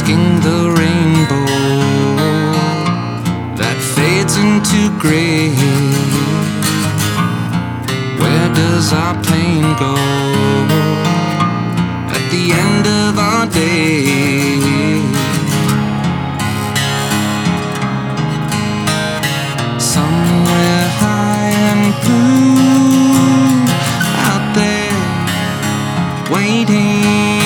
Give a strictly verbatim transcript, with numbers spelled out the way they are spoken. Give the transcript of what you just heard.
masking the rainbow that fades into gray. Where does our plane go at the end of our day? Somewhere high and blue out there waiting.